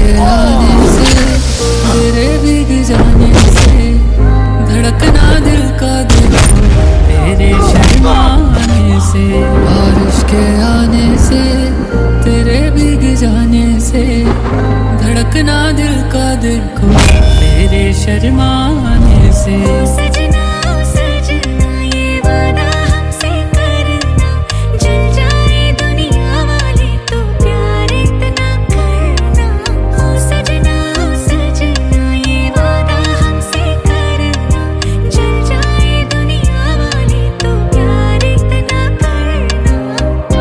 आने से, तेरे भीग जाने से, धड़कना दिल का दिल को तेरे शर्माने से। बारिश के आने से, तेरे भीग जाने से, धड़कना दिल का दिल को तेरे शर्मा